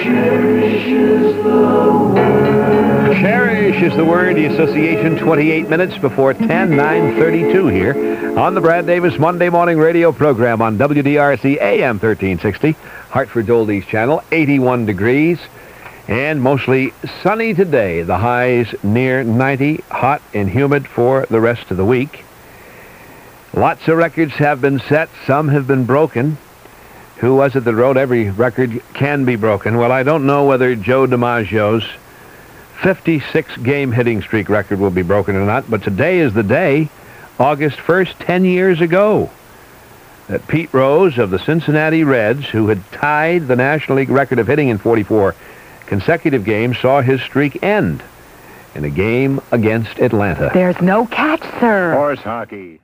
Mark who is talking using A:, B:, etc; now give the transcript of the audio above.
A: Cherish is the word. The association 28 minutes before 10, 9:32 here on the Brad Davis Monday morning radio program on WDRC AM 1360, Hartford's Oldies channel, 81 degrees and mostly sunny today. The highs near 90, hot and humid for the rest of the week. Lots of records have been set. Some have been broken. Who was it that wrote every record can be broken? Well, I don't know whether Joe DiMaggio's 56-game hitting streak record will be broken or not, but today is the day, August 1st, 10 years ago, that Pete Rose of the Cincinnati Reds, who had tied the National League record of hitting in 44 consecutive games, saw his streak end in a game against Atlanta.
B: There's no catch, sir.
A: Horse hockey.